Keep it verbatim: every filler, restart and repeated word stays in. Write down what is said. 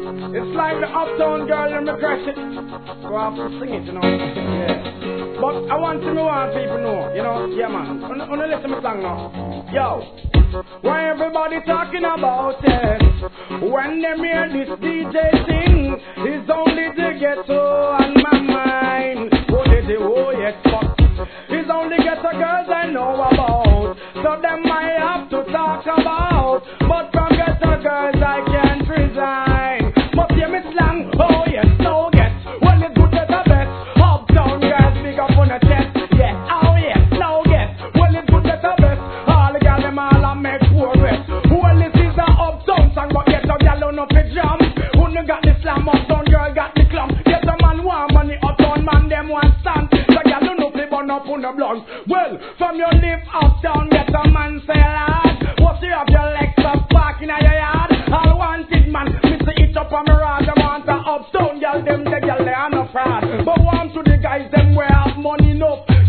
It's like the uptown girl in the crush it. Go off and sing it, you know. Yeah. But I want to know how people know, you know. Yeah, man. Wanna, wanna listen to my song now. Yo. Why everybody talking about it? When they hear this D J sing, it's only the ghetto on my mind. Oh, they say, oh, yes, fuck. It's only ghetto girls I know about. So them I have to talk about. But from ghetto girls I can't resign. But hear me slang, oh yes, no get. Well, it's good at the best. Uptown girls big up on the chest. Yeah, oh yes, no get. Well, it's good at the best. All the girls them all a make poor rest. Well, this is a uptown song, but ghetto girl don't know fi jump. Who no got the slam, uptown girl got the clump. Ghetto man want money, uptown man them want stand. So girl don't know fi burn up on the blunt. Well, from your live uptown, ghetto man say lad. What's you have your legs up parking in your yard? All wanted man, me see it up on me rod. Them want a uptown girl, them the girl they are no fraud. But warm to the guys them where have money enough.